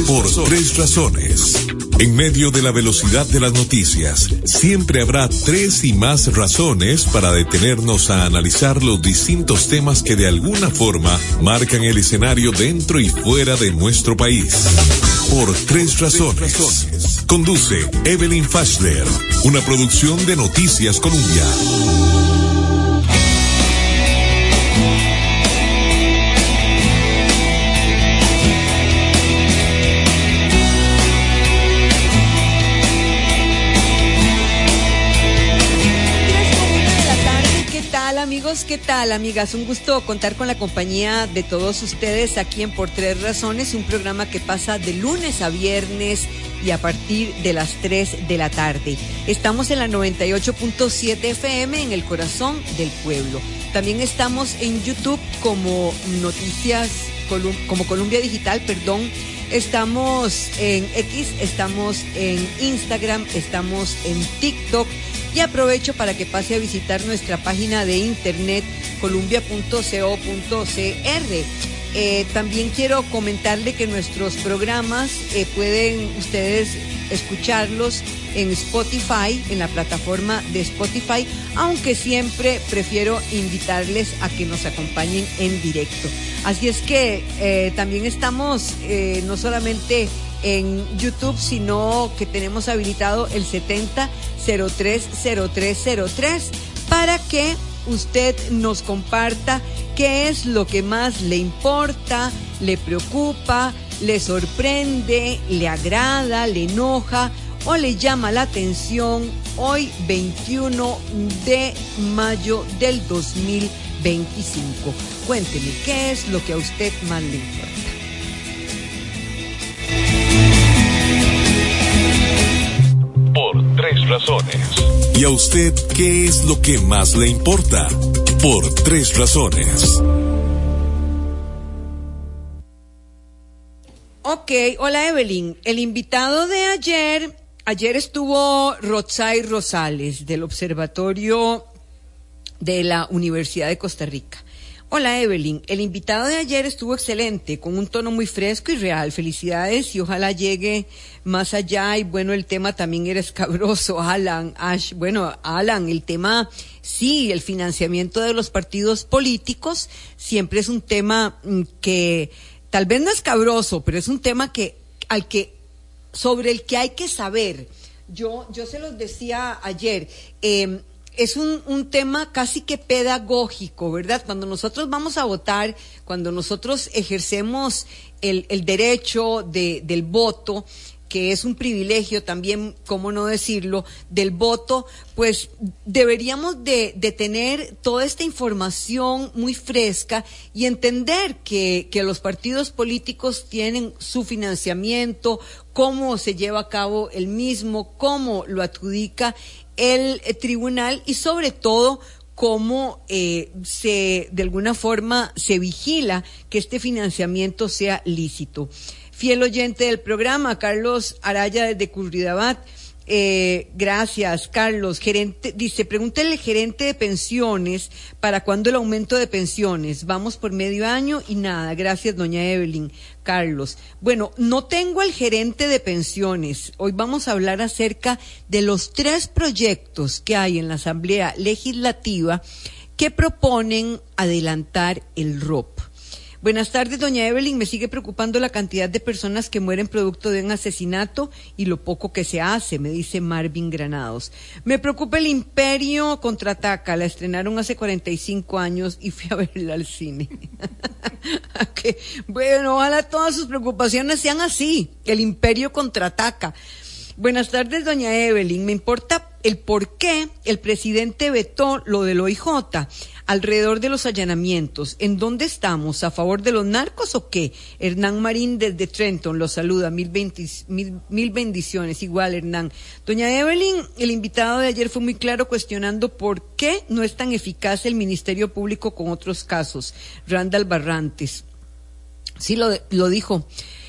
Por tres razones. En medio de la velocidad de las noticias, siempre habrá tres y más razones para detenernos a analizar los distintos temas que de alguna forma marcan el escenario dentro y fuera de nuestro país. Por tres razones. Conduce Evelyn Fashler, una producción de Noticias Colombia. Amigos, ¿qué tal, amigas? Un gusto contar con la compañía de todos ustedes aquí en Por Tres Razones, un programa que pasa de lunes a viernes y a partir de las 3 de la tarde. Estamos en la 98.7 FM en el corazón del pueblo. También estamos en YouTube como como Colombia Digital, Estamos en X, estamos en Instagram, estamos en TikTok. Y aprovecho para que pase a visitar nuestra página de internet columbia.co.cr. También quiero comentarle que nuestros programas pueden ustedes escucharlos en Spotify, en la plataforma de Spotify, aunque siempre prefiero invitarles a que nos acompañen en directo. Así es que también estamos no solamente en YouTube, sino que tenemos habilitado el 70030303 para que usted nos comparta qué es lo que más le importa, le preocupa, le sorprende, le agrada, le enoja o le llama la atención hoy 21 de mayo del 2025. Cuénteme, ¿qué es lo que a usted más le importa? Por tres razones. ¿Y a usted qué es lo que más le importa? Por tres razones. Ok, hola Evelyn. El invitado de ayer estuvo Rotzai Rosales del Observatorio de la Universidad de Costa Rica. Hola Evelyn, el invitado de ayer estuvo excelente, con un tono muy fresco y real. Felicidades y ojalá llegue más allá. Y bueno, el tema también era escabroso, Alan, el tema, sí, el financiamiento de los partidos políticos siempre es un tema que tal vez no es escabroso, pero es un tema sobre el que hay que saber. Yo se los decía ayer, es un tema casi que pedagógico, ¿verdad? Cuando nosotros vamos a votar, cuando nosotros ejercemos el derecho del voto, que es un privilegio también, cómo no decirlo, del voto, pues deberíamos de tener toda esta información muy fresca y entender que los partidos políticos tienen su financiamiento, cómo se lleva a cabo el mismo, cómo lo adjudica el tribunal y sobre todo cómo de alguna forma se vigila que este financiamiento sea lícito. Fiel oyente del programa, Carlos Araya desde Curridabat. Gracias, Carlos. Pregúntele al gerente de pensiones para cuándo el aumento de pensiones. Vamos por medio año y nada. Gracias, doña Evelyn. Carlos. Bueno, no tengo al gerente de pensiones. Hoy vamos a hablar acerca de los 3 proyectos que hay en la Asamblea Legislativa que proponen adelantar el ROP. Buenas tardes, doña Evelyn. Me sigue preocupando la cantidad de personas que mueren producto de un asesinato y lo poco que se hace, me dice Marvin Granados. Me preocupa El Imperio Contraataca. La estrenaron hace 45 años y fui a verla al cine. Okay. Bueno, ojalá todas sus preocupaciones sean así. El Imperio Contraataca. Buenas tardes, doña Evelyn. Me importa el por qué el presidente vetó lo del OIJ alrededor de los allanamientos. ¿En dónde estamos? ¿A favor de los narcos o qué? Hernán Marín desde Trenton los saluda. Mil bendiciones. Igual, Hernán. Doña Evelyn, el invitado de ayer fue muy claro cuestionando por qué no es tan eficaz el Ministerio Público con otros casos. Randall Barrantes. Sí, lo dijo.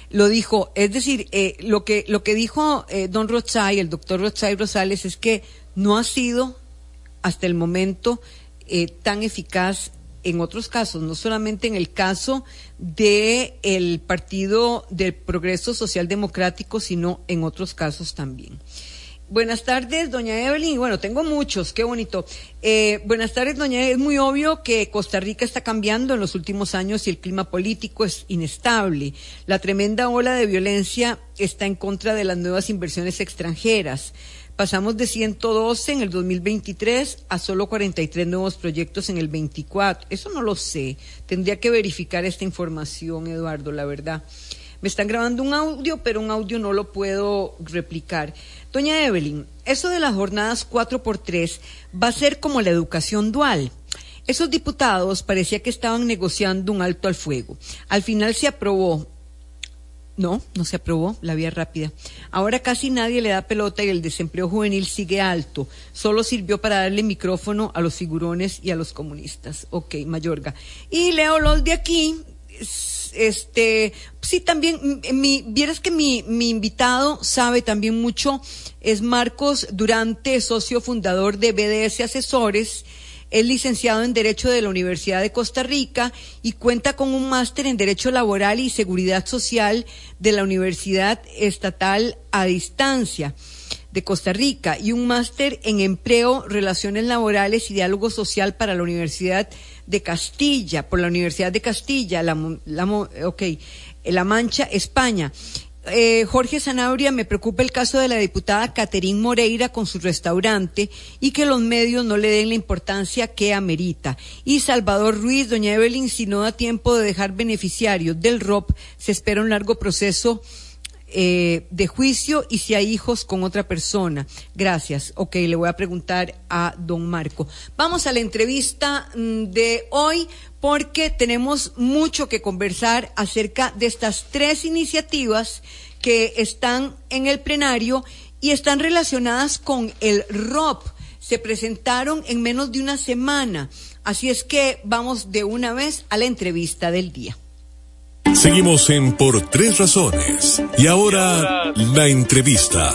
Es decir, lo que dijo don Rotzai, el doctor Rotzai Rosales, es que no ha sido hasta el momento tan eficaz en otros casos, no solamente en el caso del Partido del Progreso Social Democrático, sino en otros casos también. Buenas tardes, doña Evelyn. Bueno, tengo muchos, qué bonito. Buenas tardes, doña Evelyn. Es muy obvio que Costa Rica está cambiando en los últimos años y el clima político es inestable. La tremenda ola de violencia está en contra de las nuevas inversiones extranjeras. Pasamos de 112 en el 2023 a solo 43 nuevos proyectos en el 24. Eso no lo sé. Tendría que verificar esta información, Eduardo, la verdad. Me están grabando un audio, pero un audio no lo puedo replicar. Doña Evelyn, eso de las jornadas 4x3 va a ser como la educación dual. Esos diputados parecía que estaban negociando un alto al fuego. Al final se aprobó. No se aprobó, la vía rápida. Ahora casi nadie le da pelota y el desempleo juvenil sigue alto. Solo sirvió para darle micrófono a los figurones y a los comunistas. Ok, Mayorga. Y leo los de aquí. Sí, también, vieras que mi invitado sabe también mucho, es Marcos Durante, socio fundador de BDS Asesores, es licenciado en Derecho de la Universidad de Costa Rica y cuenta con un máster en Derecho Laboral y Seguridad Social de la Universidad Estatal a Distancia de Costa Rica y un máster en Empleo, Relaciones Laborales y Diálogo Social para la Universidad de Castilla, por la Universidad de Castilla, La Mancha, España. Jorge Sanabria, me preocupa el caso de la diputada Caterín Moreira con su restaurante y que los medios no le den la importancia que amerita. Y Salvador Ruiz, doña Evelyn, si no da tiempo de dejar beneficiarios del ROP, se espera un largo proceso de juicio y si hay hijos con otra persona. Gracias. Ok, le voy a preguntar a don Marco. Vamos a la entrevista de hoy porque tenemos mucho que conversar acerca de estas tres iniciativas que están en el plenario y están relacionadas con el ROP. Se presentaron en menos de una semana. Así es que vamos de una vez a la entrevista del día. Seguimos en Por Tres Razones. Y ahora la entrevista.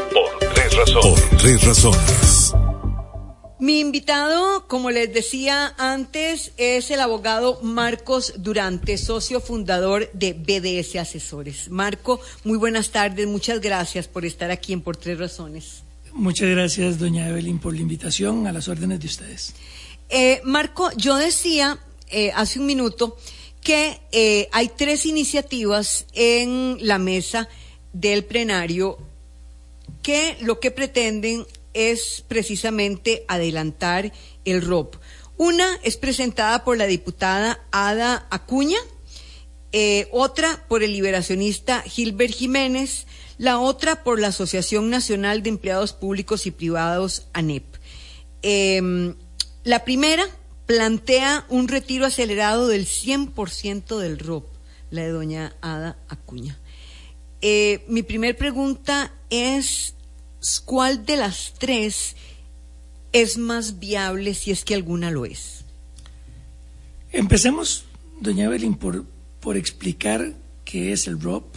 Por Tres Razones. Mi invitado, como les decía antes, es el abogado Marcos Durante, socio fundador de BDS Asesores. Marco, muy buenas tardes, muchas gracias por estar aquí en Por Tres Razones. Muchas gracias, doña Evelyn, por la invitación, a las órdenes de ustedes. Marco, yo decía hace un minuto que hay tres iniciativas en la mesa del plenario que lo que pretenden es precisamente adelantar el ROP. Una es presentada por la diputada Ada Acuña, otra por el liberacionista Gilbert Jiménez, la otra por la Asociación Nacional de Empleados Públicos y Privados, ANEP. La primera plantea un retiro acelerado del 100% del ROP, la de doña Ada Acuña. Mi primer pregunta es, ¿cuál de las tres es más viable, si es que alguna lo es? Empecemos, doña Evelyn, por explicar qué es el ROP,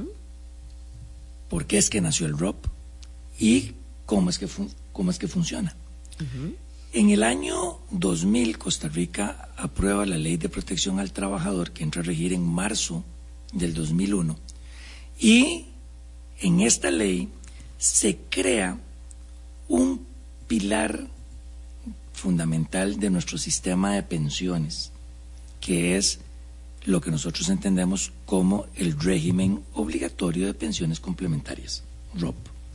por qué es que nació el ROP y cómo es que funciona. En el año 2000, Costa Rica aprueba la Ley de Protección al Trabajador, que entra a regir en marzo del 2001, y en esta ley se crea un pilar fundamental de nuestro sistema de pensiones, que es lo que nosotros entendemos como el régimen obligatorio de pensiones complementarias, ROP.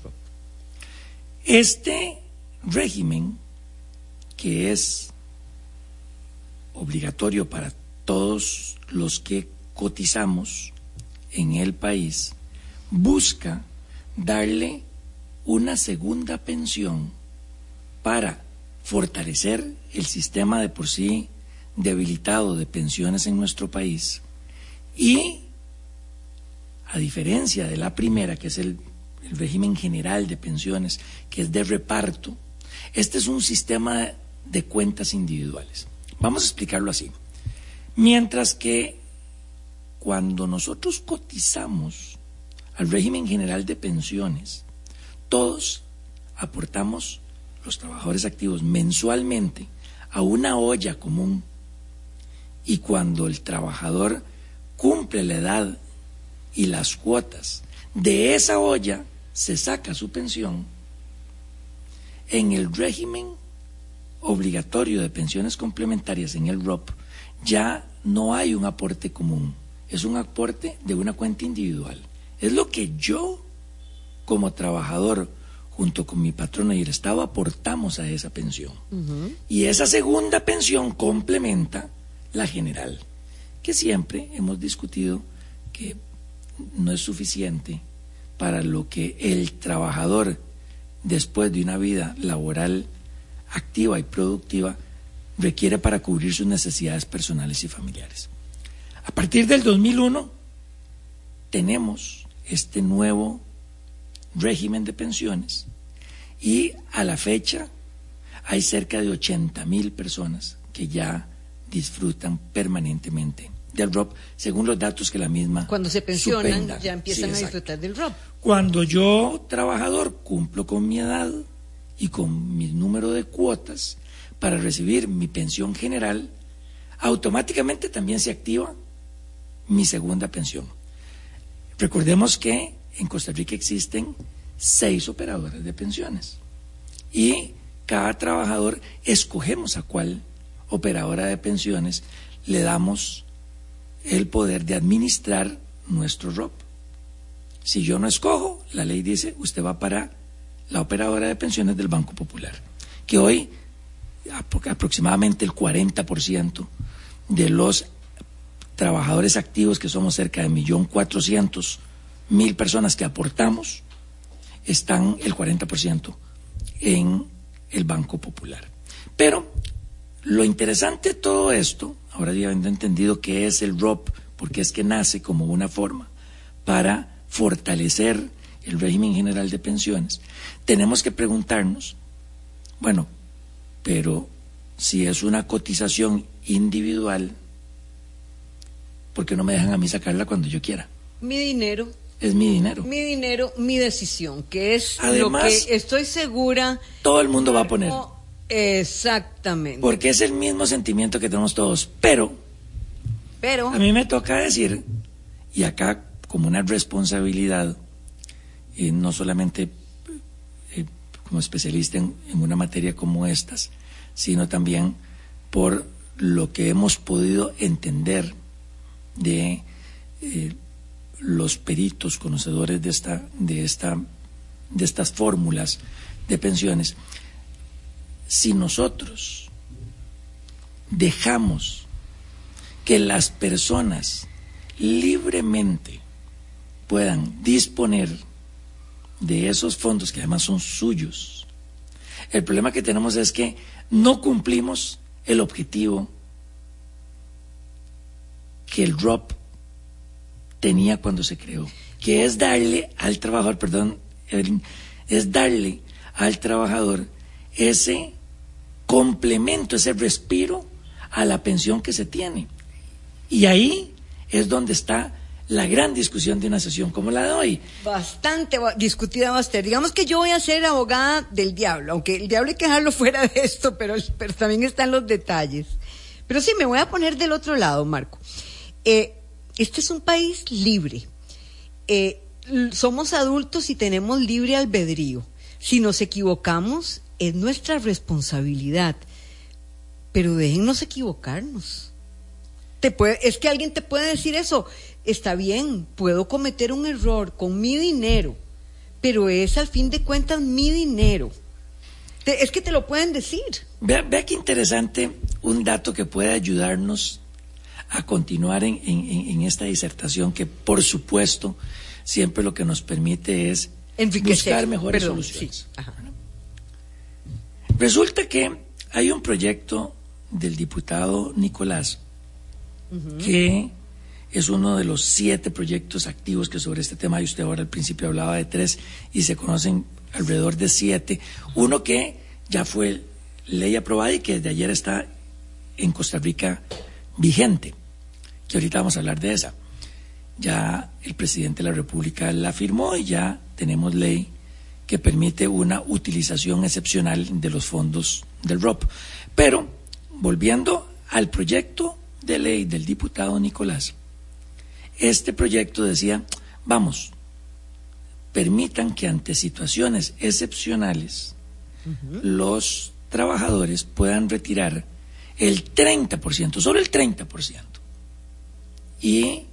Este régimen, que es obligatorio para todos los que cotizamos en el país, busca darle una segunda pensión para fortalecer el sistema de por sí debilitado de pensiones en nuestro país y, a diferencia de la primera, que es el régimen general de pensiones, que es de reparto, este es un sistema de cuentas individuales. Vamos a explicarlo así. Mientras que cuando nosotros cotizamos al régimen general de pensiones, todos aportamos, los trabajadores activos, mensualmente a una olla común y cuando el trabajador cumple la edad y las cuotas, de esa olla se saca su pensión. En el régimen obligatorio de pensiones complementarias, en el ROP, ya no hay un aporte común, es un aporte de una cuenta individual. Es lo que yo, como trabajador, junto con mi patrono y el Estado, aportamos a esa pensión. Y esa segunda pensión complementa la general, que siempre hemos discutido que no es suficiente para lo que el trabajador, después de una vida laboral activa y productiva, requiere para cubrir sus necesidades personales y familiares. A partir del 2001 tenemos este nuevo régimen de pensiones y a la fecha hay cerca de 80,000 personas que ya disfrutan permanentemente del ROP, según los datos que la misma cuando se pensionan supenda. ya empiezan a disfrutar del ROP. Cuando yo, trabajador, cumplo con mi edad y con mi número de cuotas para recibir mi pensión general, automáticamente también se activa mi segunda pensión. Recordemos que en Costa Rica existen 6 operadoras de pensiones y cada trabajador escogemos a cuál operadora de pensiones le damos el poder de administrar nuestro ROP. Si yo no escojo, la ley dice, usted va para la operadora de pensiones del Banco Popular, que hoy aproximadamente el 40% de los trabajadores activos, que somos cerca de 1.400.000 personas que aportamos, están el 40% en el Banco Popular. Pero lo interesante de todo esto, ahora ya habiendo entendido qué es el ROP, porque es que nace como una forma para fortalecer el régimen general de pensiones, tenemos que preguntarnos, bueno, pero si es una cotización individual, ¿por qué no me dejan a mí sacarla cuando yo quiera? Mi dinero. Es mi dinero. Mi dinero, mi decisión, que es además, lo que estoy segura. Todo el mundo va a poner. Exactamente. Porque es el mismo sentimiento que tenemos todos. Pero a mí me toca decir, y acá como una responsabilidad, no solamente como especialista en una materia como estas, sino también por lo que hemos podido entender de los peritos conocedores de estas fórmulas de pensiones. Si nosotros dejamos que las personas libremente puedan disponer de esos fondos, que además son suyos, el problema que tenemos es que no cumplimos el objetivo que el ROP tenía cuando se creó, que es darle al trabajador, es darle al trabajador ese complemento, ese respiro a la pensión que se tiene. Y ahí es donde está la gran discusión de una sesión como la de hoy. Bastante discutida va a ser. Digamos que yo voy a ser abogada del diablo, aunque el diablo hay que dejarlo fuera de esto, pero también están los detalles. Pero sí, me voy a poner del otro lado, Marco. Este es un país libre. Somos adultos y tenemos libre albedrío. Si nos equivocamos, es nuestra responsabilidad. Pero déjennos equivocarnos. Es que alguien te puede decir eso. Está bien, puedo cometer un error con mi dinero, pero es al fin de cuentas mi dinero. Es que te lo pueden decir. Vea qué interesante un dato que puede ayudarnos a continuar en esta disertación, que por supuesto siempre lo que nos permite es buscar mejores soluciones. Sí. Ajá. Resulta que hay un proyecto del diputado Nicolás, que es uno de los 7 proyectos activos que sobre este tema, y usted ahora al principio hablaba de 3 y se conocen alrededor de 7. Uno que ya fue ley aprobada y que desde ayer está en Costa Rica vigente, que ahorita vamos a hablar de esa. Ya el presidente de la República la firmó y ya tenemos ley que permite una utilización excepcional de los fondos del ROP. Pero, volviendo al proyecto de ley del diputado Nicolás, este proyecto decía, vamos, permitan que ante situaciones excepcionales los trabajadores puedan retirar el 30%, solo el 30%, y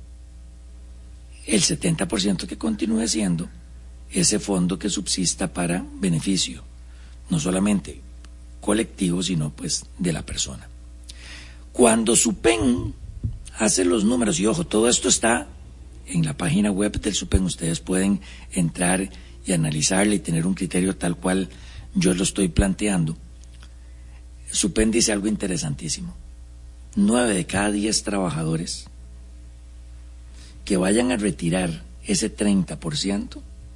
el 70% que continúe siendo ese fondo que subsista para beneficio, no solamente colectivo, sino pues de la persona. Cuando SUPEN hace los números, y ojo, todo esto está en la página web del SUPEN, ustedes pueden entrar y analizarle y tener un criterio tal cual yo lo estoy planteando. SUPEN dice algo interesantísimo: 9 de cada 10 trabajadores que vayan a retirar ese 30%,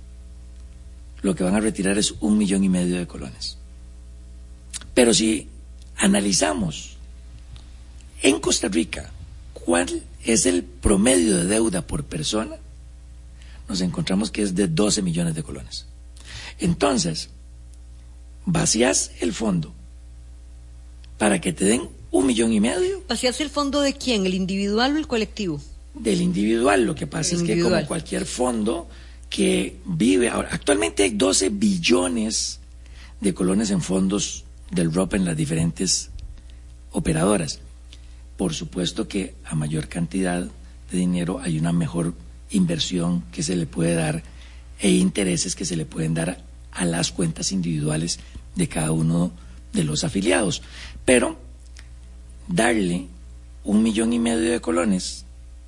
lo que van a retirar es 1,5 millones de colones. Pero si analizamos en Costa Rica cuál es el promedio de deuda por persona, nos encontramos que es de 12 millones de colones. Entonces, vacías el fondo para que te den 1,5 millones. ¿Vacías el fondo de quién? ¿El individual o el colectivo? Del individual. Lo que pasa es que como cualquier fondo que vive ahora, actualmente hay 12 billones de colones en fondos del ROP en las diferentes operadoras. Por supuesto que a mayor cantidad de dinero hay una mejor inversión que se le puede dar e intereses que se le pueden dar a las cuentas individuales de cada uno de los afiliados. Pero darle 1,5 millones de colones,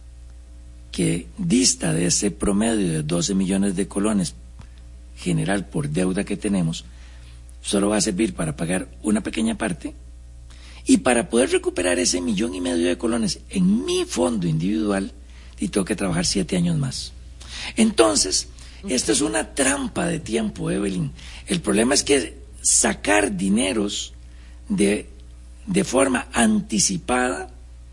que dista de ese promedio de 12 millones de colones general por deuda que tenemos, solo va a servir para pagar una pequeña parte, y para poder recuperar ese 1,5 millones de colones en mi fondo individual, y tengo que trabajar 7 años más. Entonces, esta es una trampa de tiempo, Evelyn. El problema es que sacar dineros de forma anticipada,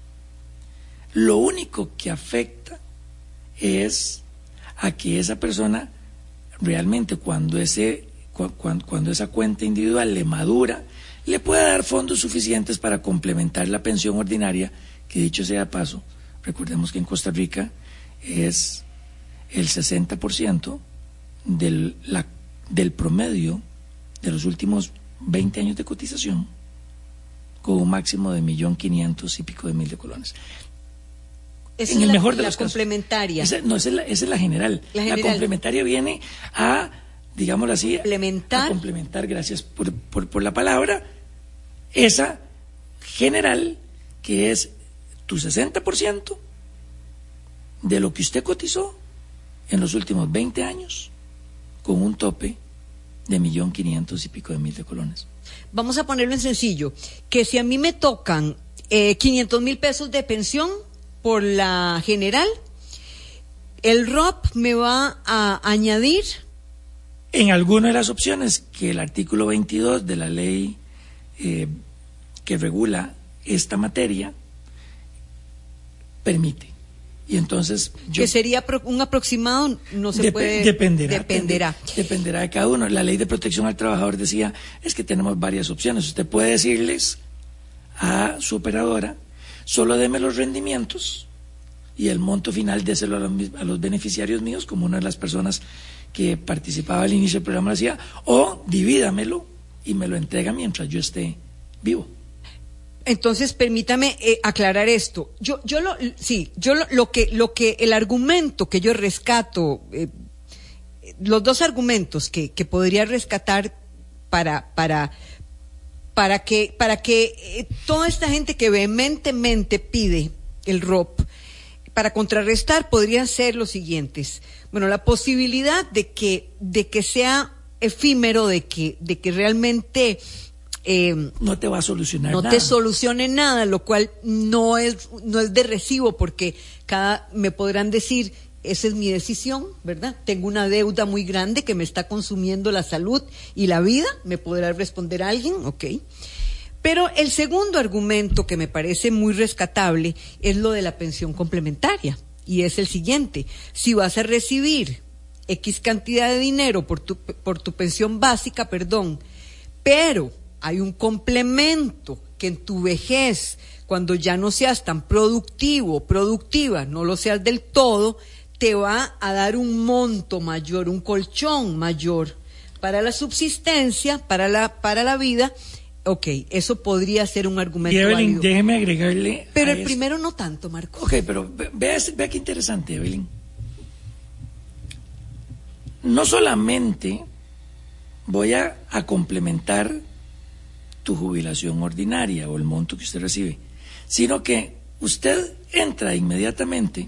lo único que afecta es a que esa persona realmente cuando esa cuenta individual le madura, le pueda dar fondos suficientes para complementar la pensión ordinaria, que dicho sea de paso, recordemos que en Costa Rica es el 60% del promedio de los últimos 20 años de cotización, con un máximo de 1,500,000 y pico de colones. Esa en es el mejor de la los casos. Complementaria. Esa es la general. La complementaria viene a, digámoslo así, a complementar, gracias por la palabra, esa general, que es tu 60% de lo que usted cotizó en los últimos 20 años, con un tope de 1,500,000 y pico de colones. Vamos a ponerlo en sencillo, que si a mí me tocan 500,000 pesos de pensión por la general, el ROP me va a añadir en alguna de las opciones que el artículo 22 de la ley que regula esta materia permite. Y entonces que sería un aproximado, no se puede. Dependerá de cada uno. La ley de protección al trabajador decía, es que tenemos varias opciones. Usted puede decirles a su operadora, solo deme los rendimientos y el monto final déselo a los beneficiarios míos, como una de las personas que participaba al inicio del programa decía, o divídamelo y me lo entrega mientras yo esté vivo. Entonces, permítame aclarar esto. El argumento que yo rescato, los dos argumentos que podría rescatar para que toda esta gente que vehementemente pide el ROP, para contrarrestar, podrían ser los siguientes. Bueno, la posibilidad de que sea efímero, de que realmente no te va a solucionar nada. No te solucione nada, lo cual no es de recibo, porque me podrán decir, esa es mi decisión, ¿verdad? Tengo una deuda muy grande que me está consumiendo la salud y la vida, me podrá responder alguien, ok. Pero el segundo argumento que me parece muy rescatable es lo de la pensión complementaria, y es el siguiente: si vas a recibir X cantidad de dinero por tu pensión básica, pero hay un complemento que en tu vejez cuando ya no seas tan productivo, productiva, no lo seas del todo, te va a dar un monto mayor, un colchón mayor para la subsistencia, para la vida. Ok, eso podría ser un argumento Evelyn, válido. déjeme agregarle. Pero el primero no tanto, Marco. Ok, pero vea qué interesante, Evelyn. No solamente voy a complementar tu jubilación ordinaria o el monto que usted recibe, sino que usted entra inmediatamente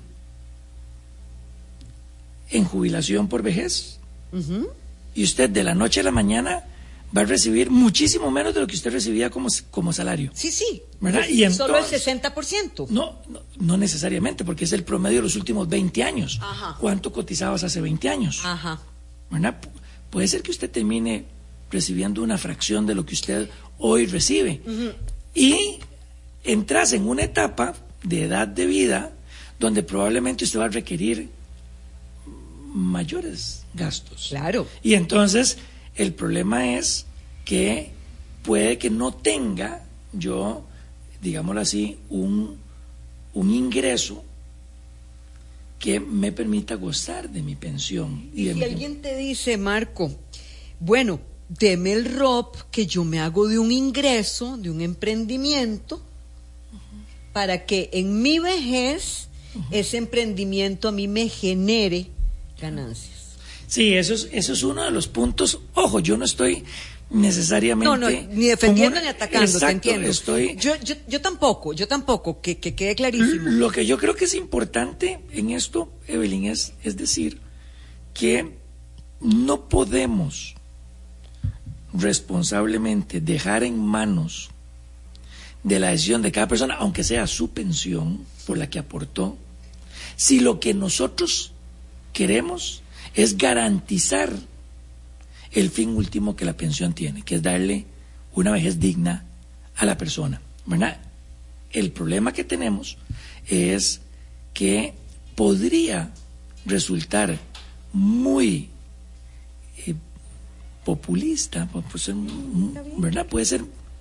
en jubilación por vejez. Uh-huh. Y usted de la noche a la mañana va a recibir muchísimo menos de lo que usted recibía como salario. Sí. ¿Verdad? Y entonces, solo el 60%. No necesariamente, porque es el promedio de los últimos 20 años. Ajá. ¿Cuánto cotizabas hace 20 años? Ajá. ¿Verdad? Puede ser que usted termine recibiendo una fracción de lo que usted hoy recibe. Uh-huh. Y entras en una etapa de edad de vida donde probablemente usted va a requerir mayores gastos. Claro. Y entonces el problema es que puede que no tenga yo, digámoslo así, un ingreso que me permita gozar de mi pensión. Y si alguien te dice, Marco, bueno, deme el ROP que yo me hago de un ingreso, de un emprendimiento, uh-huh, para que en mi vejez, uh-huh, ese emprendimiento a mí me genere ganancias. Sí, eso es uno de los puntos. Ojo, yo no estoy necesariamente ni defendiendo ni atacando. Exacto, te entiendo. Yo tampoco, que quede clarísimo. Lo que yo creo que es importante en esto, Evelyn, es decir que no podemos responsablemente dejar en manos de la decisión de cada persona, aunque sea su pensión por la que aportó, si lo que nosotros queremos es garantizar el fin último que la pensión tiene, que es darle una vejez digna a la persona, ¿verdad? El problema que tenemos es que podría resultar muy populista, ¿verdad? Puede ser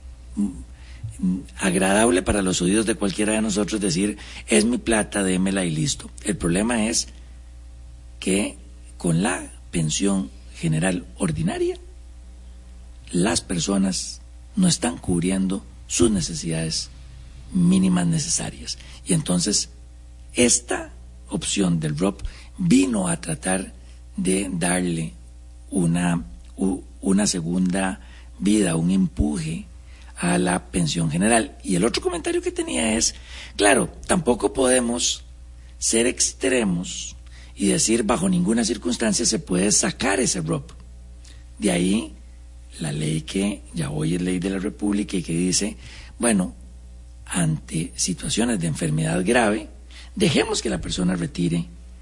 agradable para los oídos de cualquiera de nosotros decir, es mi plata, démela y listo. El problema es que con la pensión general ordinaria, las personas no están cubriendo sus necesidades mínimas necesarias. Y entonces, esta opción del ROP vino a tratar de darle una segunda vida, un empuje a la pensión general. Y el otro comentario que tenía es, claro, tampoco podemos ser extremos y decir bajo ninguna circunstancia se puede sacar ese ROP. De ahí la ley que ya hoy es ley de la República y que dice, bueno, ante situaciones de enfermedad grave, dejemos que la persona retire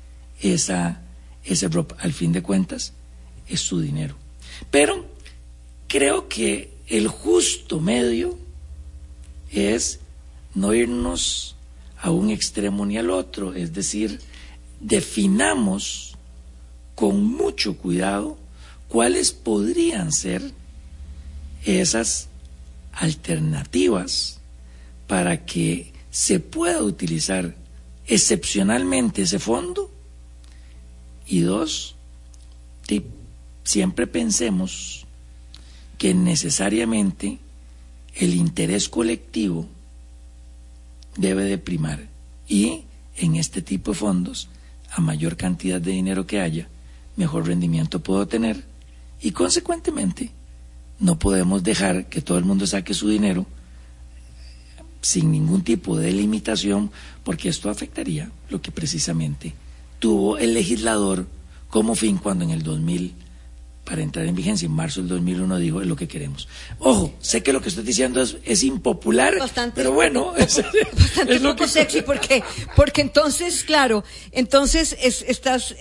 ese ROP. Al fin de cuentas, es su dinero. Pero creo que el justo medio es no irnos a un extremo ni al otro, es decir, definamos con mucho cuidado cuáles podrían ser esas alternativas para que se pueda utilizar excepcionalmente ese fondo. Y dos, siempre pensemos que necesariamente el interés colectivo debe de primar, y en este tipo de fondos, a mayor cantidad de dinero que haya, mejor rendimiento puedo tener, y consecuentemente no podemos dejar que todo el mundo saque su dinero sin ningún tipo de limitación, porque esto afectaría lo que precisamente tuvo el legislador como fin cuando en el 2000, para entrar en vigencia, en marzo del 2001, dijo, es lo que queremos. Ojo, sé que lo que estoy diciendo es impopular, bastante, pero bueno, bastante es lo poco que sexy, porque entonces, claro, entonces estás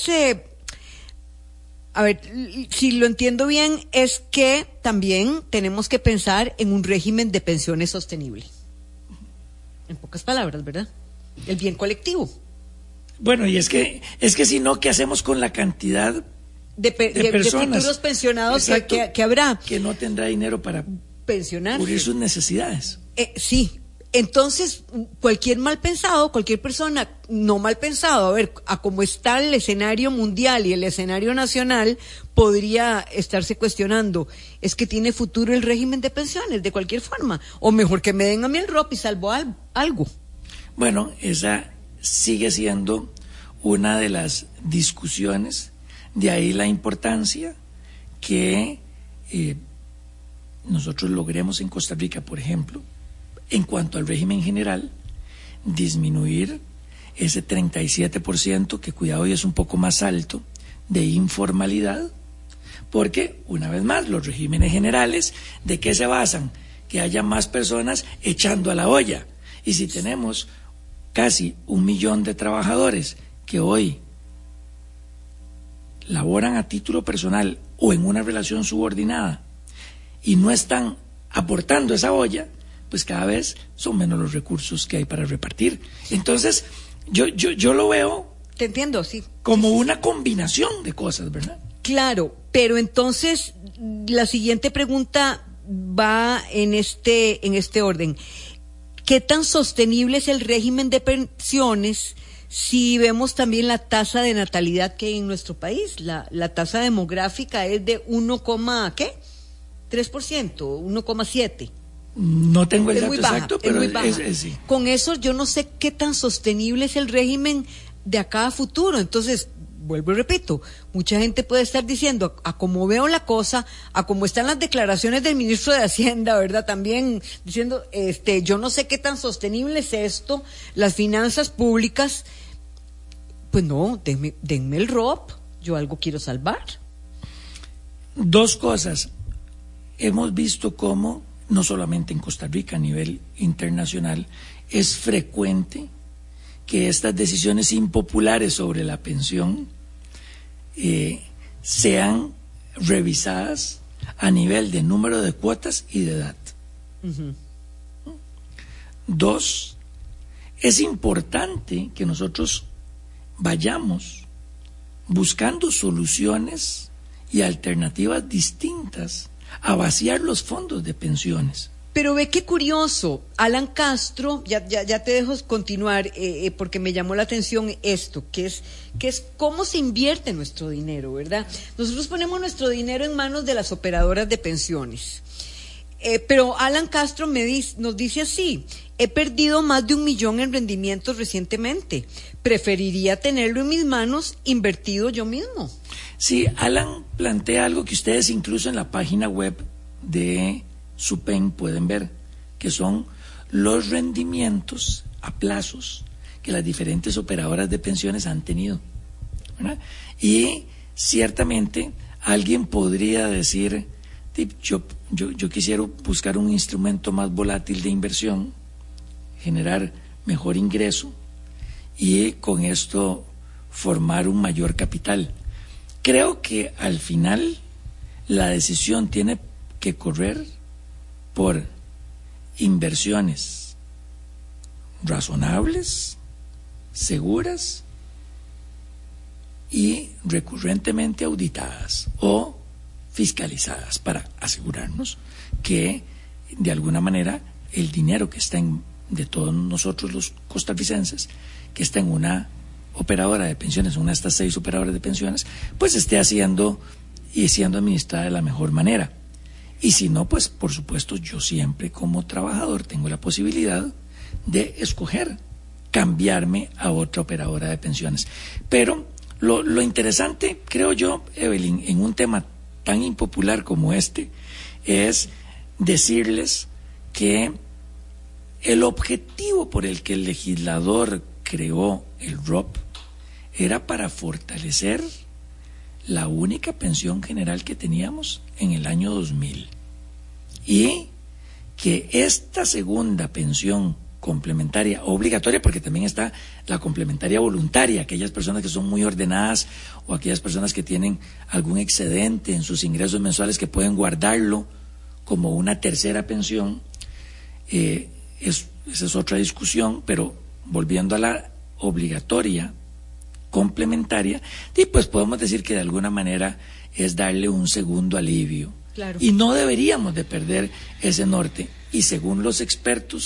a ver, si lo entiendo bien, es que también tenemos que pensar en un régimen de pensiones sostenible. En pocas palabras, ¿verdad? El bien colectivo. Bueno, y es que si no, ¿qué hacemos con la cantidad de personas, de futuros pensionados que habrá? Que no tendrá dinero para pensionarse, cubrir sus necesidades. Sí, Entonces, cualquier mal pensado, cualquier persona no mal pensado, a ver, a cómo está el escenario mundial y el escenario nacional, podría estarse cuestionando, ¿es que tiene futuro el régimen de pensiones de cualquier forma? O mejor que me den a mí el ROP y salvo algo. Bueno, esa sigue siendo una de las discusiones, de ahí la importancia que nosotros logremos en Costa Rica, por ejemplo, en cuanto al régimen general, disminuir ese 37%, que cuidado y es un poco más alto, de informalidad, porque, una vez más, los regímenes generales, ¿de qué se basan? Que haya más personas echando a la olla. Y si tenemos casi 1 millón de trabajadores que hoy laboran a título personal o en una relación subordinada y no están aportando esa olla, pues cada vez son menos los recursos que hay para repartir. Entonces, yo lo veo... Te entiendo, sí. Como una combinación de cosas, ¿verdad? Claro, pero entonces la siguiente pregunta va en este orden. ¿Qué tan sostenible es el régimen de pensiones si vemos también la tasa de natalidad que hay en nuestro país? La tasa demográfica es de 1,3%, 1,7%. No tengo el es dato muy baja, exacto, pero es muy baja. Sí. Con eso yo no sé qué tan sostenible es el régimen de acá a futuro. Entonces, vuelvo y repito, mucha gente puede estar diciendo, a como veo la cosa, a como están las declaraciones del ministro de Hacienda, ¿verdad? También diciendo, yo no sé qué tan sostenible es esto, las finanzas públicas. Pues no, denme el ROP, yo algo quiero salvar. Dos cosas. Hemos visto cómo, no solamente en Costa Rica, a nivel internacional, es frecuente que estas decisiones impopulares sobre la pensión sean revisadas a nivel de número de cuotas y de edad. Uh-huh. Dos, es importante que nosotros vayamos buscando soluciones y alternativas distintas a vaciar los fondos de pensiones. Pero ve qué curioso, Alan Castro, ya te dejo continuar, porque me llamó la atención esto, que es cómo se invierte nuestro dinero, ¿verdad? Nosotros ponemos nuestro dinero en manos de las operadoras de pensiones, pero Alan Castro nos dice así: he perdido más de 1 millón en rendimientos recientemente, preferiría tenerlo en mis manos invertido yo mismo. Sí, Alan plantea algo que ustedes incluso en la página web de SUPEN pueden ver, que son los rendimientos a plazos que las diferentes operadoras de pensiones han tenido, ¿verdad? Y ciertamente alguien podría decir, yo quisiera buscar un instrumento más volátil de inversión, generar mejor ingreso y con esto formar un mayor capital. Creo que al final la decisión tiene que correr por inversiones razonables, seguras y recurrentemente auditadas o fiscalizadas para asegurarnos que de alguna manera el dinero que está de todos nosotros los costarricenses, que está en una operadora de pensiones, una de estas 6 operadoras de pensiones, pues esté haciendo y siendo administrada de la mejor manera. Y si no, pues por supuesto yo siempre como trabajador tengo la posibilidad de escoger cambiarme a otra operadora de pensiones. Pero lo interesante, creo yo, Evelyn, en un tema tan impopular como este, es decirles que el objetivo por el que el legislador creó el ROP era para fortalecer la única pensión general que teníamos en el año 2000 y que esta segunda pensión complementaria obligatoria, porque también está la complementaria voluntaria, aquellas personas que son muy ordenadas o aquellas personas que tienen algún excedente en sus ingresos mensuales que pueden guardarlo como una tercera pensión, esa es otra discusión, pero volviendo a la obligatoria complementaria, y pues podemos decir que de alguna manera es darle un segundo alivio. Claro. Y no deberíamos de perder ese norte. Y según los expertos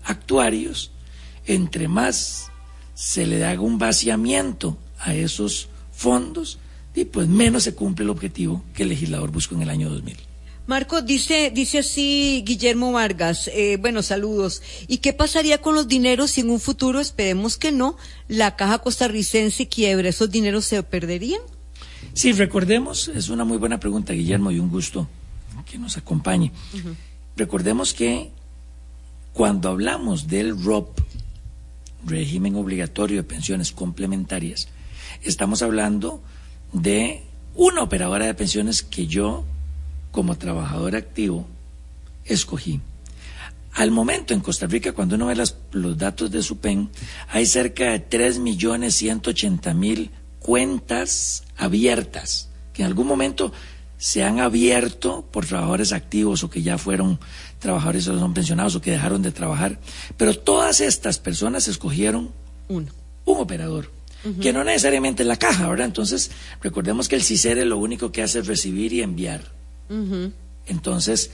actuarios, entre más se le haga un vaciamiento a esos fondos, y pues menos se cumple el objetivo que el legislador buscó en el año 2000. Marco, dice así Guillermo Vargas, bueno, saludos. ¿Y qué pasaría con los dineros si en un futuro, esperemos que no, la Caja Costarricense quiebra? ¿Esos dineros se perderían? Sí, recordemos, es una muy buena pregunta, Guillermo, y un gusto que nos acompañe. Uh-huh. Recordemos que cuando hablamos del ROP, régimen obligatorio de pensiones complementarias, estamos hablando de una operadora de pensiones que yo, como trabajador activo, escogí. Al momento en Costa Rica, cuando uno ve los datos de SUPEN, hay cerca de 3.180.000 cuentas abiertas, que en algún momento se han abierto por trabajadores activos o que ya fueron trabajadores o son pensionados o que dejaron de trabajar. Pero todas estas personas escogieron un operador. Uh-huh. Que no necesariamente es la caja, ¿verdad? Entonces, recordemos que el CICERE lo único que hace es recibir y enviar. Uh-huh. Entonces,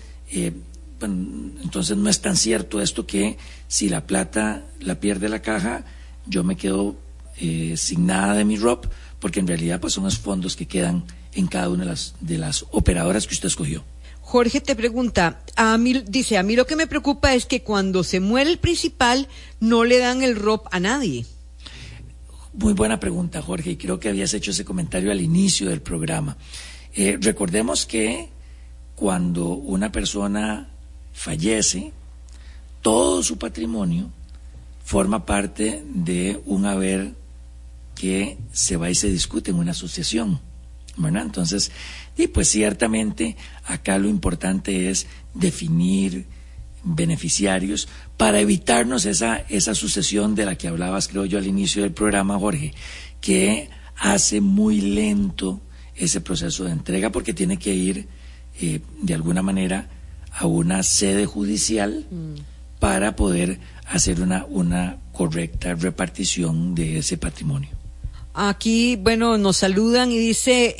entonces no es tan cierto esto que si la plata la pierde la caja, yo me quedo sin nada de mi ROP, porque en realidad pues son los fondos que quedan en cada una de las operadoras que usted escogió. Jorge te pregunta, a mí lo que me preocupa es que cuando se muere el principal no le dan el ROP a nadie. Muy buena pregunta, Jorge, y creo que habías hecho ese comentario al inicio del programa. Recordemos que cuando una persona fallece, todo su patrimonio forma parte de un haber que se va y se discute en una asociación, ¿verdad? Entonces, y pues ciertamente acá lo importante es definir beneficiarios para evitarnos esa sucesión de la que hablabas, creo yo, al inicio del programa, Jorge, que hace muy lento ese proceso de entrega porque tiene que ir de alguna manera a una sede judicial para poder hacer una correcta repartición de ese patrimonio. Aquí, bueno, nos saludan y dice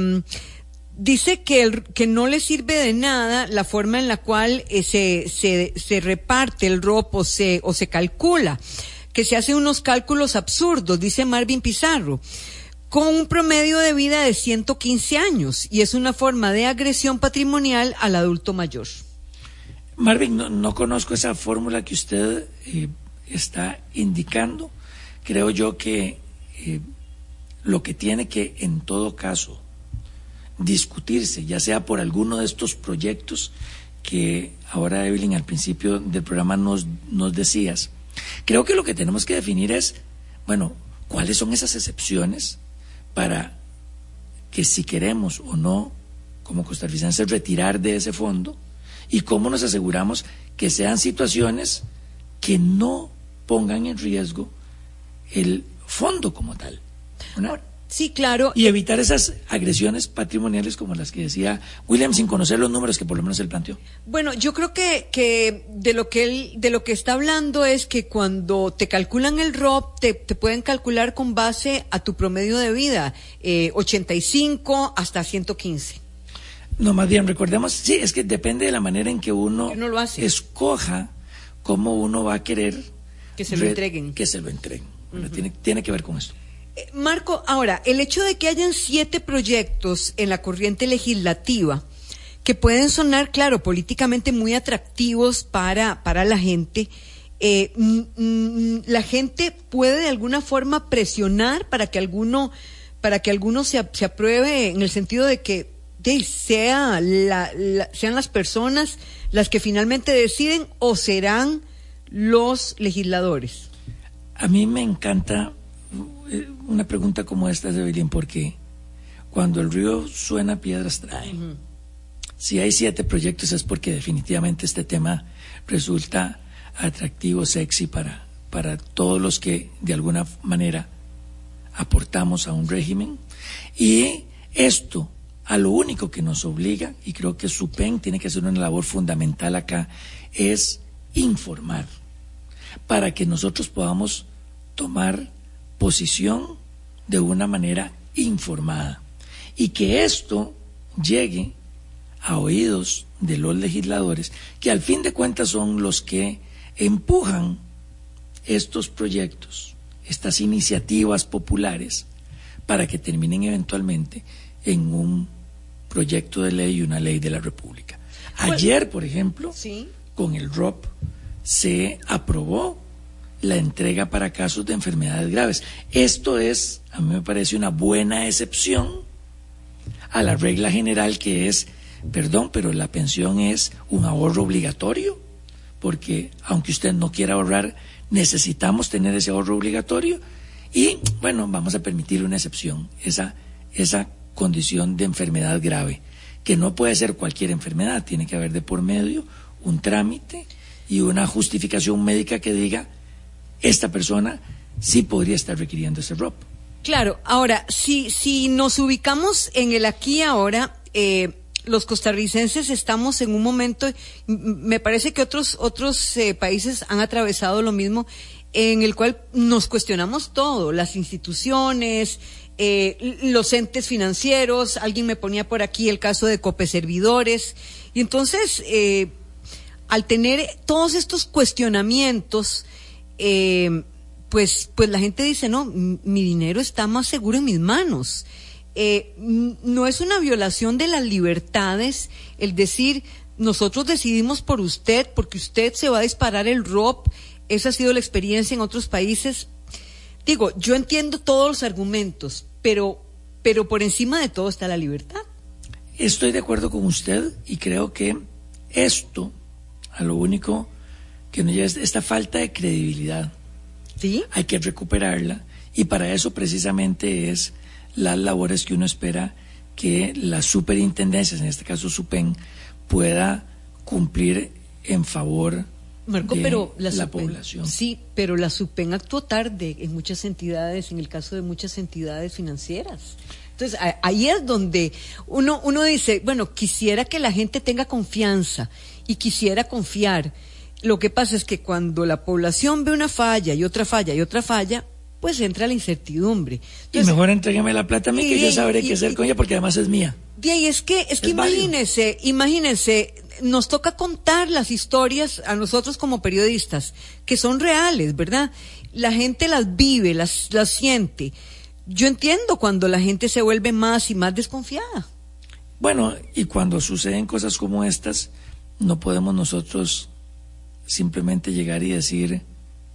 que no le sirve de nada la forma en la cual se reparte el ROP o se calcula, que se hacen unos cálculos absurdos, dice Marvin Pizarro, con un promedio de vida de 115 años, y es una forma de agresión patrimonial al adulto mayor. Marvin, no conozco esa fórmula que usted está indicando. Creo yo que lo que tiene que, en todo caso, discutirse, ya sea por alguno de estos proyectos que ahora, Evelyn, al principio del programa nos decías, creo que lo que tenemos que definir es, bueno, cuáles son esas excepciones para que si queremos o no, como costarricenses, retirar de ese fondo, y cómo nos aseguramos que sean situaciones que no pongan en riesgo el fondo como tal, ¿no? Sí, claro. Y evitar esas agresiones patrimoniales como las que decía William, sin conocer los números que por lo menos él planteó. Bueno, yo creo que de lo que está hablando es que cuando te calculan el ROP, te pueden calcular con base a tu promedio de vida, 85 hasta 115. No, más bien, recordemos, sí, es que depende de la manera en que uno lo hace. Escoja cómo uno va a querer que se lo entreguen. Que se lo entreguen. Bueno, tiene que ver con esto. Marco, ahora, el hecho de que hayan 7 proyectos en la corriente legislativa que pueden sonar, claro, políticamente muy atractivos para la gente, la gente puede de alguna forma presionar para que alguno se apruebe, en el sentido de que sean las personas las que finalmente deciden, o serán los legisladores. A mí me encanta una pregunta como esta, Evelyn, porque cuando el río suena, piedras trae. Uh-huh. Si hay 7 proyectos es porque definitivamente este tema resulta atractivo, sexy para todos los que de alguna manera aportamos a un régimen. Y esto, a lo único que nos obliga, y creo que SUPEN tiene que hacer una labor fundamental acá, es informar, para que nosotros podamos tomar posición de una manera informada y que esto llegue a oídos de los legisladores, que al fin de cuentas son los que empujan estos proyectos, estas iniciativas populares, para que terminen eventualmente en un proyecto de ley y una ley de la República. Ayer, por ejemplo, sí, con el ROP se aprobó la entrega para casos de enfermedades graves. Esto es, a mí me parece, una buena excepción a la regla general que es, perdón, pero la pensión es un ahorro obligatorio, porque aunque usted no quiera ahorrar, necesitamos tener ese ahorro obligatorio y, bueno, vamos a permitir una excepción, esa condición de enfermedad grave, que no puede ser cualquier enfermedad, tiene que haber de por medio un trámite y una justificación médica que diga esta persona sí podría estar requiriendo ese ROP. Claro, ahora, si nos ubicamos en el aquí y ahora, los costarricenses estamos en un momento, me parece que otros países han atravesado lo mismo, en el cual nos cuestionamos todo, las instituciones, los entes financieros. Alguien me ponía por aquí el caso de Copeservidores, y entonces al tener todos estos cuestionamientos, pues la gente dice, no, mi dinero está más seguro en mis manos. No es una violación de las libertades el decir, nosotros decidimos por usted, porque usted se va a disparar el ROP. Esa ha sido la experiencia en otros países. Digo, yo entiendo todos los argumentos, pero por encima de todo está la libertad. Estoy de acuerdo con usted y creo que esto, a lo único que nos lleva es esta falta de credibilidad. ¿Sí? Hay que recuperarla, y para eso precisamente es las labores que uno espera que las superintendencias, en este caso SUPEN, pueda cumplir en favor, Marco, de pero la población. Sí, pero la SUPEN actuó tarde en muchas entidades, en el caso de muchas entidades financieras. Entonces, ahí es donde uno dice, bueno, quisiera que la gente tenga confianza y quisiera confiar. Lo que pasa es que cuando la población ve una falla y otra falla y otra falla, pues entra la incertidumbre. Entonces, y mejor entrégueme la plata a mí, que yo sabré qué hacer con ella, porque además es mía. Y es que imagínense, nos toca contar las historias a nosotros como periodistas, que son reales, ¿verdad? La gente las vive, las siente. Yo entiendo cuando la gente se vuelve más y más desconfiada. Bueno, y cuando suceden cosas como estas, no podemos nosotros simplemente llegar y decir,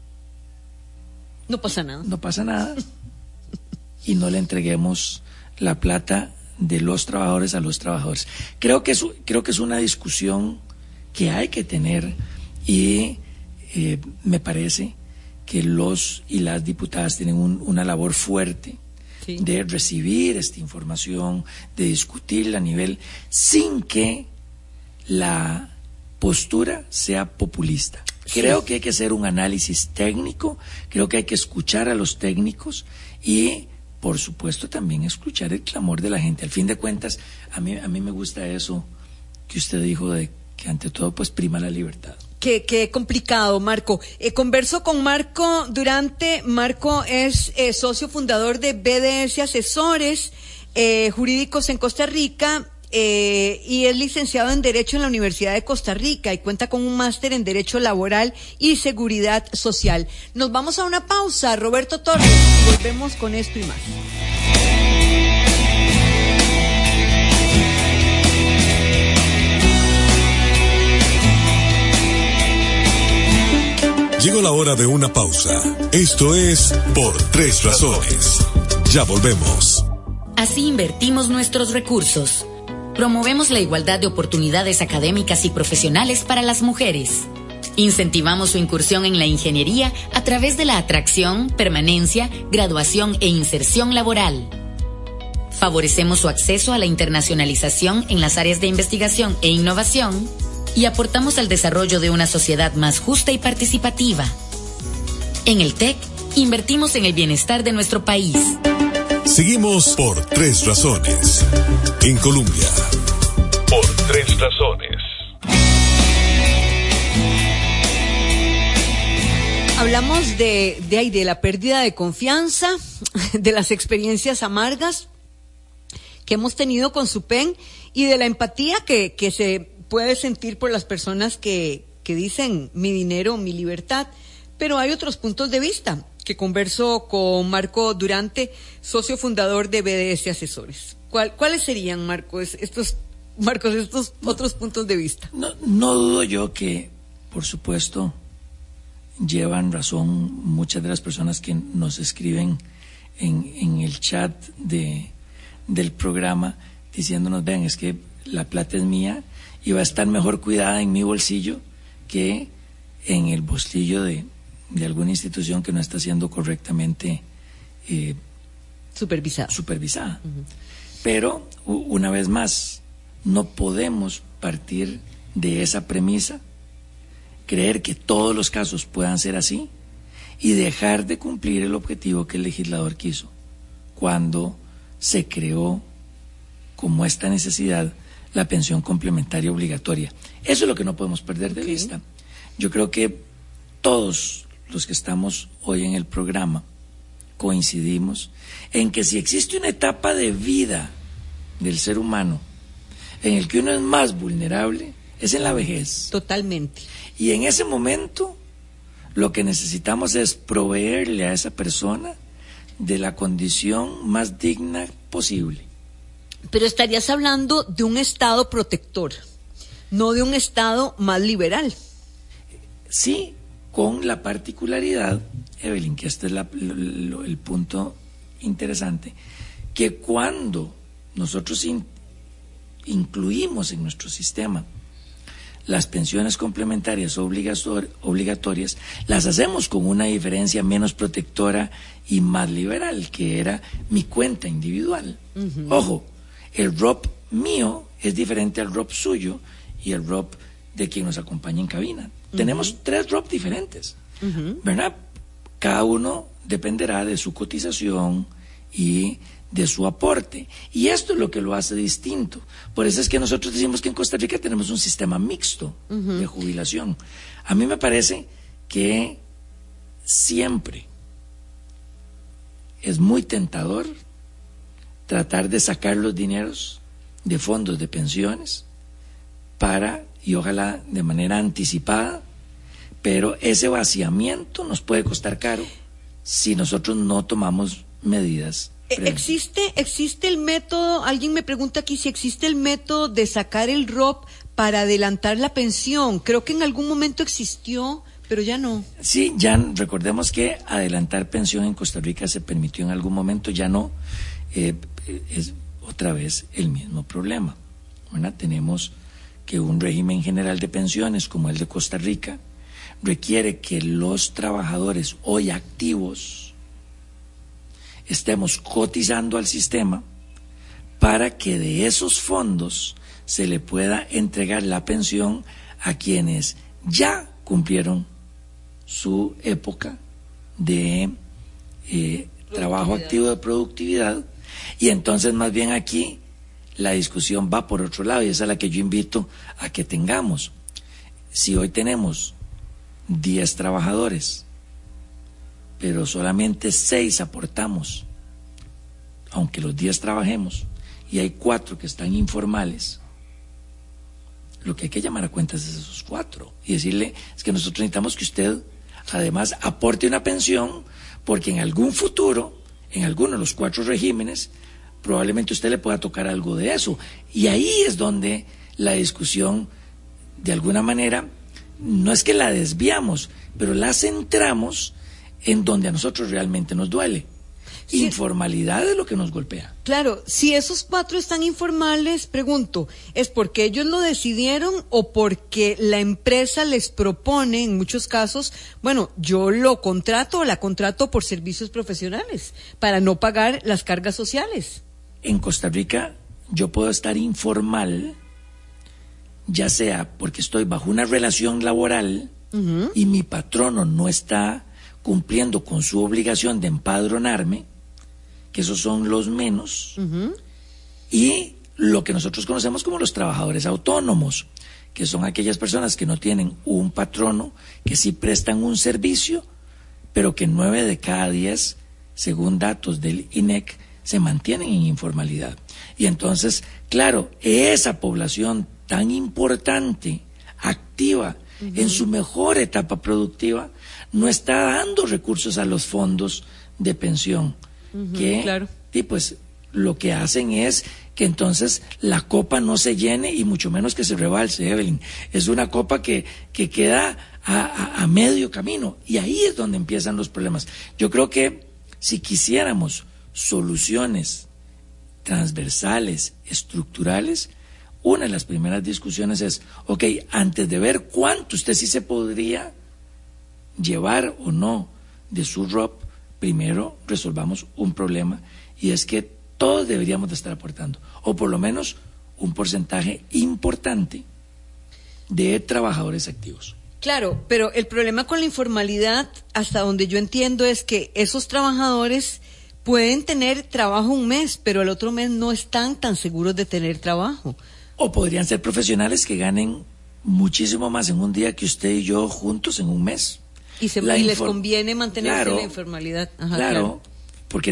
no pasa nada. No pasa nada. Y no le entreguemos la plata de los trabajadores a los trabajadores. Creo que es una discusión que hay que tener, y me parece que los y las diputadas tienen una labor fuerte, sí, de recibir esta información, de discutirla a nivel, sin que la postura sea populista. Creo que hay que hacer un análisis técnico, creo que hay que escuchar a los técnicos y, por supuesto, también escuchar el clamor de la gente. Al fin de cuentas, a mí me gusta eso que usted dijo, de que ante todo pues prima la libertad. Qué complicado, Marco. Converso con Marco Durante. Marco es socio fundador de BDS Asesores Jurídicos en Costa Rica. Y es licenciado en Derecho en la Universidad de Costa Rica y cuenta con un máster en Derecho Laboral y Seguridad Social. Nos vamos a una pausa, Roberto Torres, y volvemos con esto y más. Llegó la hora de una pausa. Esto es Por Tres Razones. Ya volvemos. Así invertimos nuestros recursos. Promovemos la igualdad de oportunidades académicas y profesionales para las mujeres. Incentivamos su incursión en la ingeniería a través de la atracción, permanencia, graduación e inserción laboral. Favorecemos su acceso a la internacionalización en las áreas de investigación e innovación y aportamos al desarrollo de una sociedad más justa y participativa. En el TEC, invertimos en el bienestar de nuestro país. Seguimos por Tres Razones. En Colombia. Por Tres Razones. Hablamos de la pérdida de confianza, de las experiencias amargas que hemos tenido con SUPEN y de la empatía que se puede sentir por las personas que que dicen mi dinero, mi libertad, pero hay otros puntos de vista que converso con Marco Durante, socio fundador de BDS Asesores. ¿Cuáles serían, Marcos, estos otros puntos de vista? No dudo yo que, por supuesto, llevan razón muchas de las personas que nos escriben en el chat del programa diciéndonos, vean, es que la plata es mía y va a estar mejor cuidada en mi bolsillo que en el bolsillo de alguna institución que no está siendo correctamente supervisada. Uh-huh. Pero, una vez más, no podemos partir de esa premisa, creer que todos los casos puedan ser así y dejar de cumplir el objetivo que el legislador quiso cuando se creó como esta necesidad la pensión complementaria obligatoria. Eso es lo que no podemos perder de vista. Yo creo que todos los que estamos hoy en el programa coincidimos en que si existe una etapa de vida del ser humano en el que uno es más vulnerable, es en la vejez. Totalmente. Y en ese momento lo que necesitamos es proveerle a esa persona de la condición más digna posible. Pero estarías hablando de un Estado protector, no de un Estado más liberal. Sí, con la particularidad, Evelyn, que este es el punto interesante, que cuando nosotros incluimos en nuestro sistema las pensiones complementarias obligatorias, las hacemos con una diferencia menos protectora y más liberal, que era mi cuenta individual. Uh-huh. Ojo, el ROP mío es diferente al ROP suyo y el ROP de quien nos acompaña en cabina. Uh-huh. Tenemos 3 ROP diferentes, uh-huh, ¿verdad? Cada uno dependerá de su cotización y de su aporte, y esto es lo que lo hace distinto. Por eso es que nosotros decimos que en Costa Rica tenemos un sistema mixto, uh-huh, de jubilación. A mí me parece que siempre es muy tentador tratar de sacar los dineros de fondos de pensiones y ojalá de manera anticipada, pero ese vaciamiento nos puede costar caro si nosotros no tomamos medidas. ¿Existe el método? Alguien me pregunta aquí si existe el método de sacar el ROP para adelantar la pensión. Creo que en algún momento existió, pero ya no. Sí, ya recordemos que adelantar pensión en Costa Rica se permitió en algún momento, ya no. Es otra vez el mismo problema. Bueno, tenemos que un régimen general de pensiones como el de Costa Rica requiere que los trabajadores hoy activos estemos cotizando al sistema para que de esos fondos se le pueda entregar la pensión a quienes ya cumplieron su época de trabajo activo de productividad. Y entonces más bien aquí la discusión va por otro lado, y esa es la que yo invito a que tengamos. Si hoy tenemos 10 trabajadores pero solamente 6 aportamos, aunque los 10 trabajemos, y hay 4 que están informales, lo que hay que llamar a cuentas es esos 4 y decirle, es que nosotros necesitamos que usted además aporte una pensión, porque en algún futuro, en alguno de los 4 regímenes, probablemente usted le pueda tocar algo de eso. Y ahí es donde la discusión, de alguna manera, no es que la desviamos, pero la centramos en donde a nosotros realmente nos duele. Sí. Informalidad es lo que nos golpea. Claro, si esos 4 están informales, pregunto, ¿es porque ellos lo decidieron o porque la empresa les propone, en muchos casos, bueno, yo lo contrato o la contrato por servicios profesionales para no pagar las cargas sociales? En Costa Rica yo puedo estar informal, ya sea porque estoy bajo una relación laboral, uh-huh, y mi patrono no está cumpliendo con su obligación de empadronarme, que esos son los menos, uh-huh, y lo que nosotros conocemos como los trabajadores autónomos, que son aquellas personas que no tienen un patrono, que sí prestan un servicio, pero que 9 de cada 10, según datos del INEC, se mantienen en informalidad. Y entonces, claro, esa población tan importante, activa, en su mejor etapa productiva, no está dando recursos a los fondos de pensión, que claro. Y pues lo que hacen es que entonces la copa no se llene y mucho menos que se rebalse, Evelyn. Es una copa que queda a medio camino, y ahí es donde empiezan los problemas. Yo creo que si quisiéramos soluciones transversales, estructurales, una de las primeras discusiones es, ok, antes de ver cuánto usted sí se podría llevar o no de su ROP, primero resolvamos un problema, y es que todos deberíamos de estar aportando, o por lo menos un porcentaje importante de trabajadores activos. Claro, pero el problema con la informalidad, hasta donde yo entiendo, es que esos trabajadores pueden tener trabajo un mes, pero el otro mes no están tan seguros de tener trabajo. O podrían ser profesionales que ganen muchísimo más en un día que usted y yo juntos en un mes. Y les conviene mantenerse en la informalidad. Ajá, claro, porque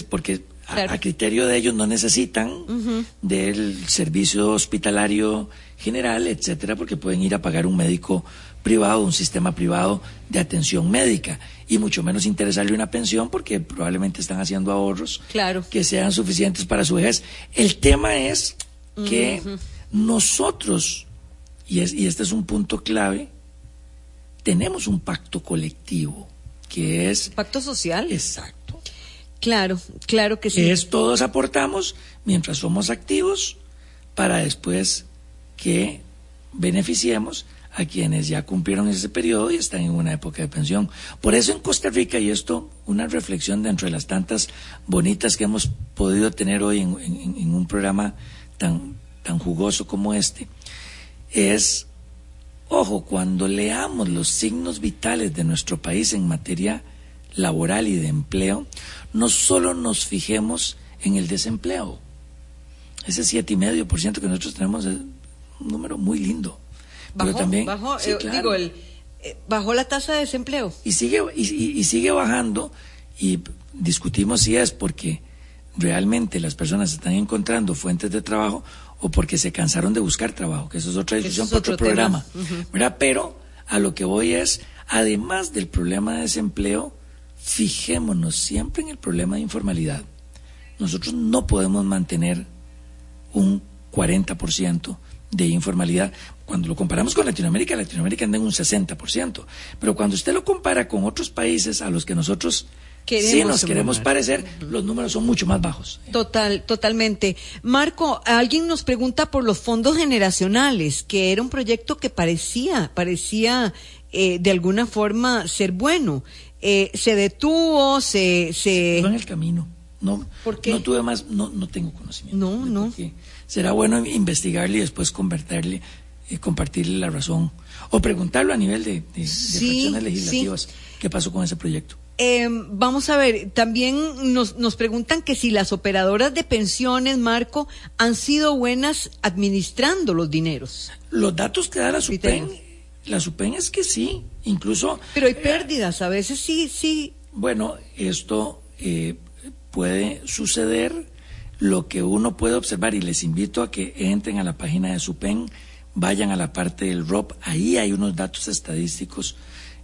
a criterio de ellos no necesitan del servicio hospitalario general, etcétera, porque pueden ir a pagar un médico privado, un sistema privado de atención médica, y mucho menos interesarle una pensión porque probablemente están haciendo ahorros que sean suficientes para su vejez. El tema es que nosotros, y este es un punto clave, tenemos un pacto colectivo que es... ¿Pacto social? Exacto. Claro que sí. Que es todos aportamos mientras somos activos para después que beneficiemos a quienes ya cumplieron ese periodo y están en una época de pensión. Por eso en Costa Rica, y esto una reflexión dentro de las tantas bonitas que hemos podido tener hoy en un programa tan jugoso como este, es, ojo, cuando leamos los signos vitales de nuestro país en materia laboral y de empleo, no solo nos fijemos en el desempleo. Ese 7,5% que nosotros tenemos es un número muy lindo. Pero también sí, claro. Bajó la tasa de desempleo. Y sigue bajando, y discutimos si es porque realmente las personas están encontrando fuentes de trabajo o porque se cansaron de buscar trabajo, que eso es otra discusión para otro programa. ¿Verdad? Pero a lo que voy es, además del problema de desempleo, fijémonos siempre en el problema de informalidad. Nosotros no podemos mantener un 40% de informalidad. Cuando lo comparamos con Latinoamérica anda en un 60%. Pero cuando usted lo compara con otros países a los que nosotros queremos parecer, los números son mucho más bajos. Totalmente. Marco, alguien nos pregunta por los fondos generacionales, que era un proyecto que parecía de alguna forma ser bueno. Se detuvo, se... Va en el camino. No, ¿por qué? No tuve más, no tengo conocimiento. No. Será bueno investigarle y después compartirle la razón, o preguntarlo a nivel de fracciones legislativas, qué pasó con ese proyecto. Vamos a ver, también nos preguntan que si las operadoras de pensiones, Marco, han sido buenas administrando los dineros. Los datos que da la SUPEN es que sí, incluso... Pero hay pérdidas, a veces sí. Bueno, esto puede suceder. Lo que uno puede observar, y les invito a que entren a la página de SUPEN, vayan a la parte del ROP, ahí hay unos datos estadísticos,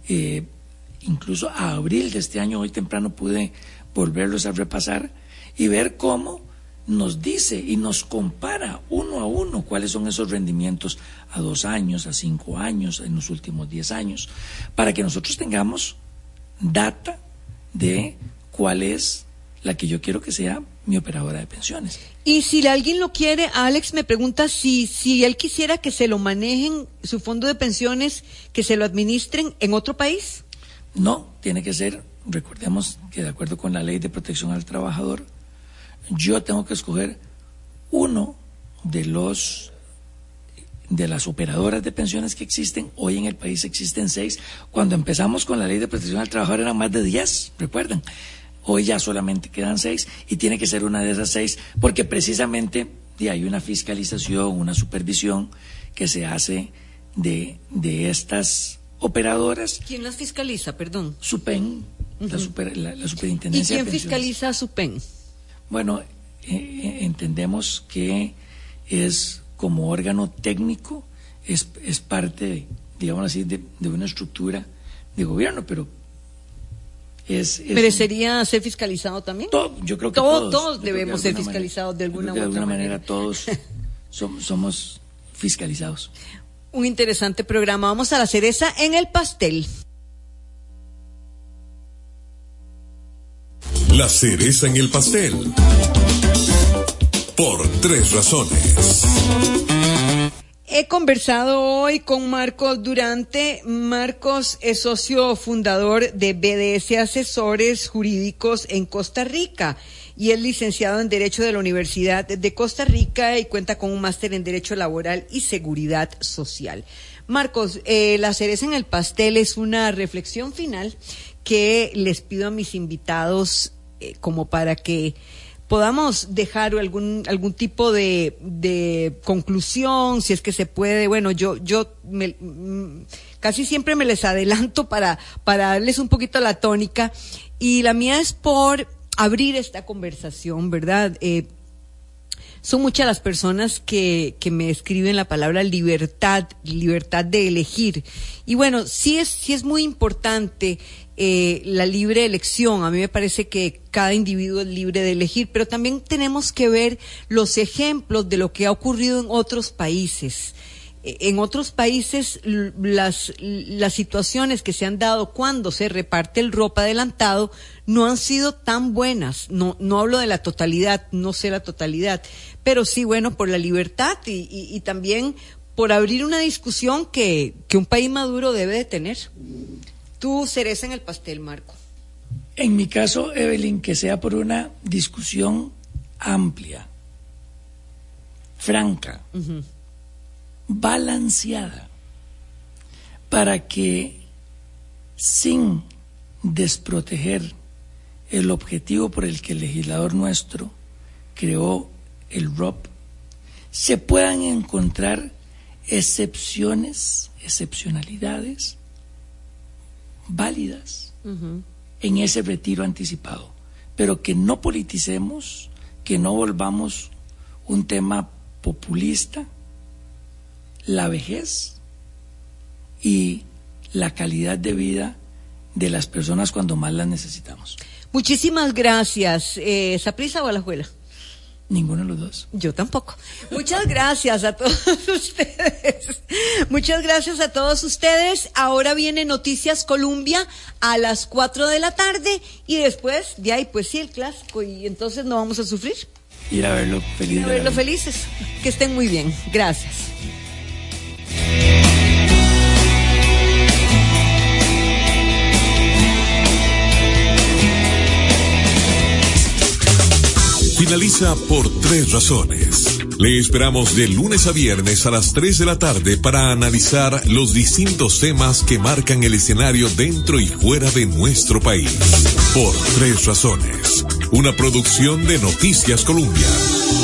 incluso a abril de este año, hoy temprano pude volverlos a repasar y ver cómo nos dice y nos compara uno a uno cuáles son esos rendimientos a 2 años, a 5 años, en los últimos 10 años, para que nosotros tengamos data de cuál es la que yo quiero que sea mi operadora de pensiones. Y si alguien lo quiere, Alex me pregunta si él quisiera que se lo manejen, su fondo de pensiones, que se lo administren en otro país. No, tiene que ser, recordemos que de acuerdo con la Ley de Protección al Trabajador, yo tengo que escoger uno de las operadoras de pensiones que existen. Hoy en el país existen 6. Cuando empezamos con la Ley de Protección al Trabajador eran más de 10, recuerdan. Hoy ya solamente quedan 6 y tiene que ser una de esas 6 porque precisamente hay una fiscalización, una supervisión que se hace de estas operadoras. ¿Quién las fiscaliza, perdón? SUPEN, la superintendencia. ¿Y quién fiscaliza a SUPEN? Bueno, entendemos que es como órgano técnico, es parte digamos así, de una estructura de gobierno, pero ¿merecería ser fiscalizado también? Yo creo que todos debemos ser fiscalizados de alguna manera. Todos somos fiscalizados. Un interesante programa. Vamos a la cereza en el pastel. La cereza en el pastel. Por 3 razones. He conversado hoy con Marcos Durante. Marcos es socio fundador de BDS Asesores Jurídicos en Costa Rica y es licenciado en Derecho de la Universidad de Costa Rica y cuenta con un máster en Derecho Laboral y Seguridad Social. Marcos, la cereza en el pastel es una reflexión final que les pido a mis invitados como para que podamos dejar algún tipo de conclusión, si es que se puede. Bueno, yo casi siempre me les adelanto para darles un poquito la tónica, y la mía es por abrir esta conversación, ¿verdad? Son muchas las personas que me escriben la palabra libertad de elegir. Y bueno, sí es muy importante la libre elección. A mí me parece que cada individuo es libre de elegir, pero también tenemos que ver los ejemplos de lo que ha ocurrido en otros países. En otros países las situaciones que se han dado cuando se reparte el ropa adelantado no han sido tan buenas. No hablo de la totalidad, no sé la totalidad, pero sí, bueno, por la libertad y también por abrir una discusión que un país maduro debe de tener. Tú, cereza en el pastel, Marco. En mi caso, Evelyn, que sea por una discusión amplia, franca, balanceada, para que, sin desproteger el objetivo por el que el legislador nuestro creó el ROP, se puedan encontrar excepcionalidades válidas en ese retiro anticipado, pero que no politicemos, que no volvamos un tema populista la vejez y la calidad de vida de las personas cuando más las necesitamos. Muchísimas gracias. ¿Saprissa o Alajuela? Ninguno de los dos. Yo tampoco. Muchas gracias a todos ustedes. Muchas gracias a todos ustedes. Ahora viene Noticias Colombia a las 4 de la tarde y después, de ahí, pues sí, el clásico, y entonces no vamos a sufrir. Ir a verlo feliz. Ir a verlo felices. Que estén muy bien. Gracias. Finaliza Por 3 razones. Le esperamos de lunes a viernes a las 3 de la tarde para analizar los distintos temas que marcan el escenario dentro y fuera de nuestro país. Por 3 razones. Una producción de Noticias Colombia.